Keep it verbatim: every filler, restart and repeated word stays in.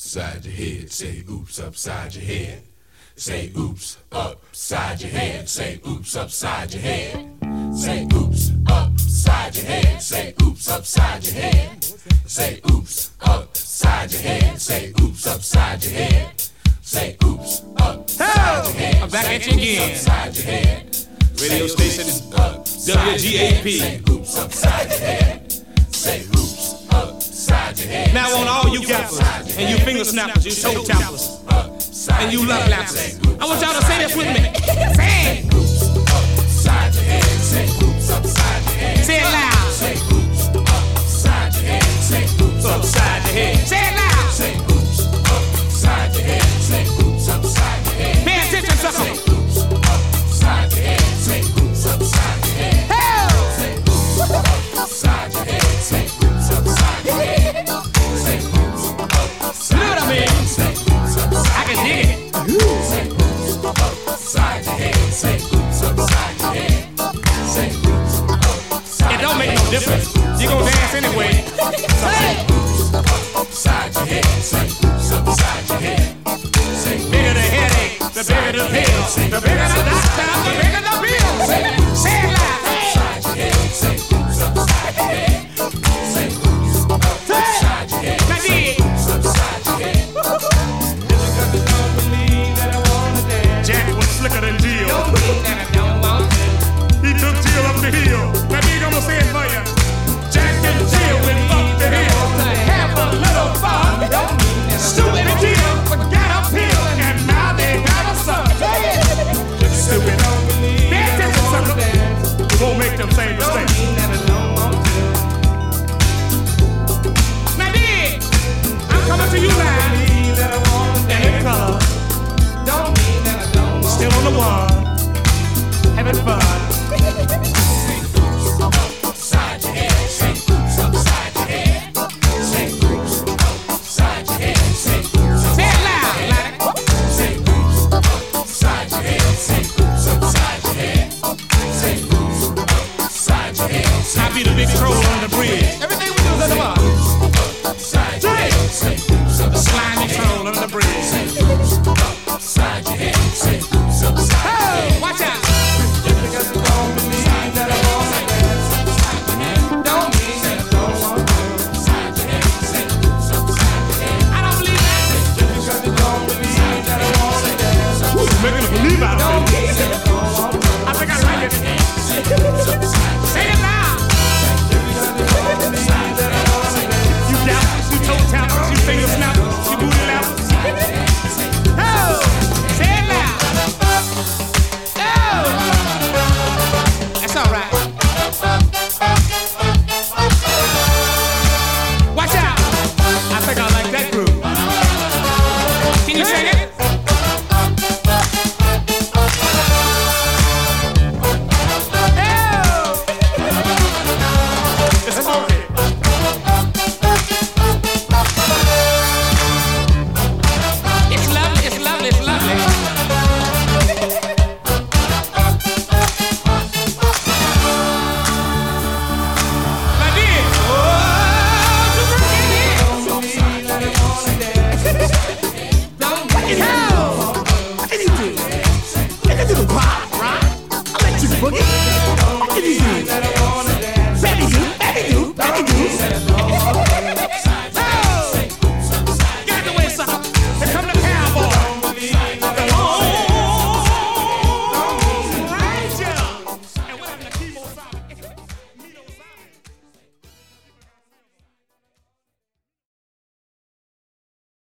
upside your head. Say oops upside your head. Say oops upside your head. Say oops upside your head. Say oops upside your head. Say oops upside your head. Say oops upside your head. Say oops upside your head. Say oops upside your head. I'm back at you again. Upside your head. Radio station is W G A P. Say oops upside your head. Say oops upside your head. Now on all you gappers and you finger snappers, you toe tappers, and you love lappers, I want y'all to say this with me. Say it. Upside your head. Say oops upside your head. Say it loud. Say oops upside your head. Say oops upside your head. Say it.